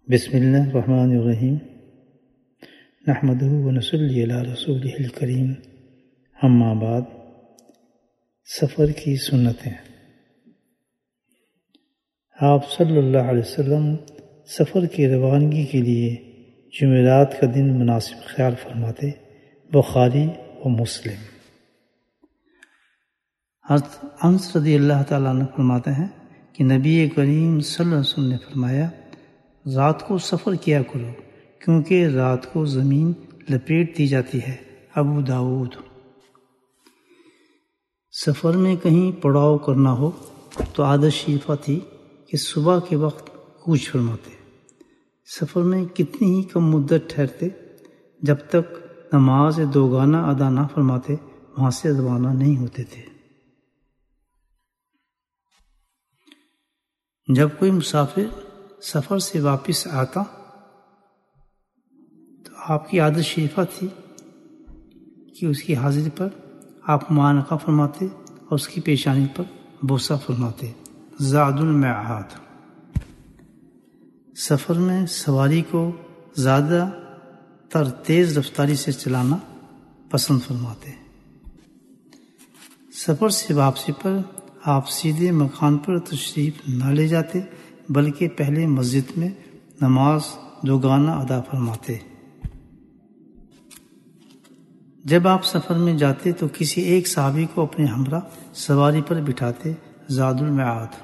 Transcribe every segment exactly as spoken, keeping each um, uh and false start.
بسم اللہ الرحمن الرحیم نحمدہ ونصلی علی رسولہ الکریم اما بعد۔ سفر کی سنتیں۔ آپ صلی اللہ علیہ وسلم سفر کی روانگی کے لیے جمعرات کا دن مناسب خیال فرماتے۔ بخاری و مسلم۔ حضرت انس رضی اللہ تعالیٰ عنہ فرماتے ہیں کہ نبی کریم صلی اللہ علیہ وسلم نے فرمایا، رات کو سفر کیا کرو کیونکہ رات کو زمین لپیٹ دی جاتی ہے۔ ابو داؤد۔ سفر میں کہیں پڑاؤ کرنا ہو تو عادت شریفہ تھی کہ صبح کے وقت کوچ فرماتے۔ سفر میں کتنی ہی کم مدت ٹھہرتے، جب تک نماز دوگانہ ادا نہ فرماتے وہاں سے روانہ نہیں ہوتے تھے۔ جب کوئی مسافر سفر سے واپس آتا تو آپ کی عادت شریفہ تھی کہ اس کی حاضری پر آپ معانقہ فرماتے اور اس کی پیشانی پر بوسہ فرماتے۔ زاد المعاد۔ سفر میں سواری کو زیادہ تر تیز رفتاری سے چلانا پسند فرماتے۔ سفر سے واپسی پر آپ سیدھے مکان پر تشریف نہ لے جاتے بلکہ پہلے مسجد میں نماز دوگانہ ادا فرماتے۔ جب آپ سفر میں جاتے تو کسی ایک صحابی کو اپنے ہمراہ سواری پر بٹھاتے۔ زاد المعاد۔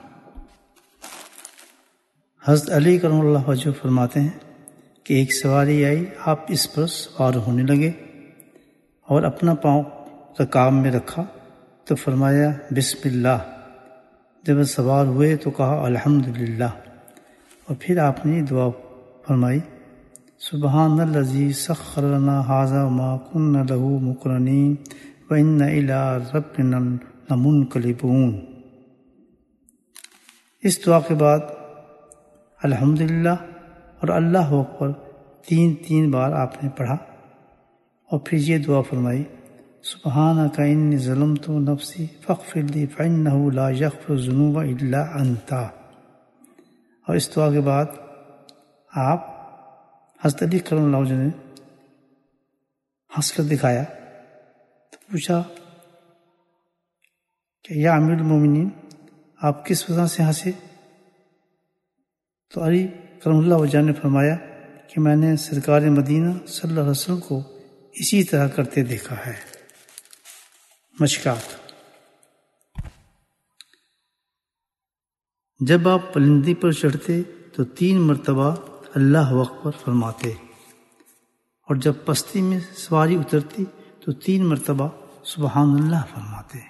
حضرت علی کرم اللہ وجہ فرماتے ہیں کہ ایک سواری آئی، آپ اس پر سوار ہونے لگے اور اپنا پاؤں رکاب میں رکھا تو فرمایا بسم اللہ۔ جب سوار ہوئے تو کہا الحمدللہ، اور پھر آپ نے دعا فرمائی سبحان الذی سخر لنا ھذا وما كنا له مقرنین وإنا إلی ربنا لمنقلبون۔ اس دعا کے بعد الحمدللہ اور اللہ اکبر تین تین بار آپ نے پڑھا اور پھر یہ دعا فرمائی سبحانک انی ظلمت نفسی فاغفر لی فانہ لا یغفر الذنوب الا انت۔ اور اس دعا کے بعد آپ حضرت علی کرم اللہ وجہ نے ہنس کر دکھایا تو پوچھا کہ یا امیر المومنین، آپ کس وجہ سے ہنسے؟ تو علی کرم اللہ وجہ نے فرمایا کہ میں نے سرکار مدینہ صلی اللہ علیہ وسلم کو اسی طرح کرتے دیکھا ہے۔ مشکات۔ جب آپ پلندی پر چڑھتے تو تین مرتبہ اللہ اکبر فرماتے، اور جب پستی میں سواری اترتی تو تین مرتبہ سبحان اللہ فرماتے۔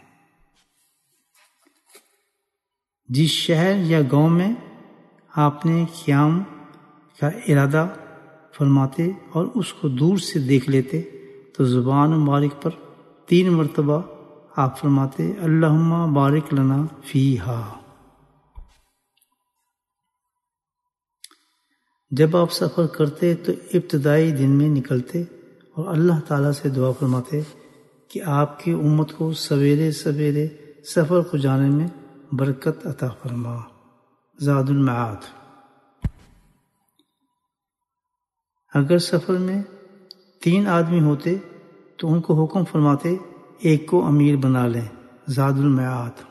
جس شہر یا گاؤں میں آپ نے قیام کا ارادہ فرماتے اور اس کو دور سے دیکھ لیتے تو زبان مبارک پر تین مرتبہ آپ فرماتے اللہم بارک لنا فیہا۔ جب آپ سفر کرتے تو ابتدائی دن میں نکلتے اور اللہ تعالیٰ سے دعا فرماتے کہ آپ کی امت کو سویرے سویرے سفر کو جانے میں برکت عطا فرما۔ زاد المعاد۔ اگر سفر میں تین آدمی ہوتے تو ان کو حکم فرماتے ایک کو امیر بنا لیں۔ زاد المعاد۔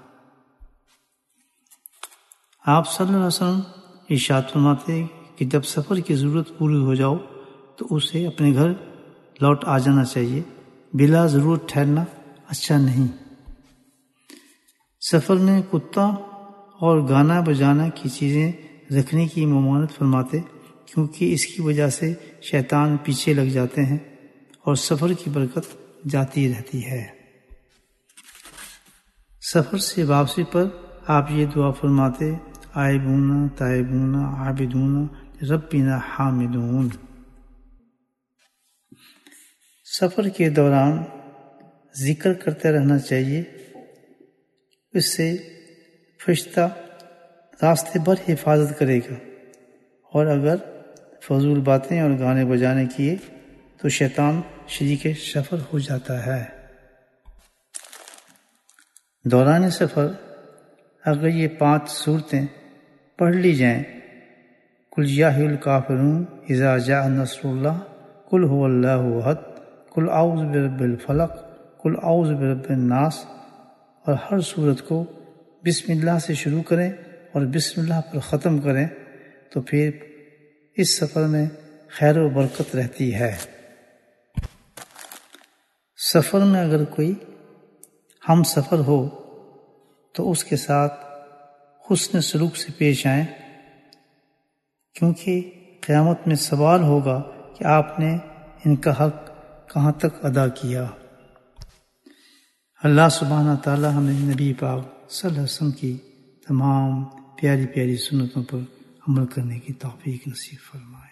آپ صلی اللہ علیہ وسلم ارشاد فرماتے کہ جب سفر کی ضرورت پوری ہو جاؤ تو اسے اپنے گھر لوٹ آ جانا چاہیے، بلا ضرورت ٹھہرنا اچھا نہیں۔ سفر میں کتا اور گانا بجانا کی چیزیں رکھنے کی ممانعت فرماتے کیونکہ اس کی وجہ سے شیطان پیچھے لگ جاتے ہیں اور سفر کی برکت جاتی رہتی ہے۔ سفر سے واپسی پر آپ یہ دعا فرماتے آئبون تائبون عابدون ربنا حامدون۔ سفر کے دوران ذکر کرتے رہنا چاہیے، اس سے فرشتہ راستے بھر حفاظت کرے گا، اور اگر فضول باتیں اور گانے بجانے کیے تو شیطان شریک سفر ہو جاتا ہے۔ دوران سفر اگر یہ پانچ صورتیں پڑھ لی جائیں، قل یا ایھا الکافرون اذا جاء نصر اللہ قل هو اللہ احد قل اعوذ برب الفلق قل اعوذ برب الناس، اور ہر صورت کو بسم اللہ سے شروع کریں اور بسم اللہ پر ختم کریں تو پھر اس سفر میں خیر و برکت رہتی ہے۔ سفر میں اگر کوئی ہم سفر ہو تو اس کے ساتھ حسن سلوک سے پیش آئیں، کیونکہ قیامت میں سوال ہوگا کہ آپ نے ان کا حق کہاں تک ادا کیا۔ اللہ سبحانہ تعالی ہمیں نبی پاک صلی اللہ علیہ وسلم کی تمام پیاری پیاری سنتوں پر عمل کرنے کی توفیق نصیب فرمائے۔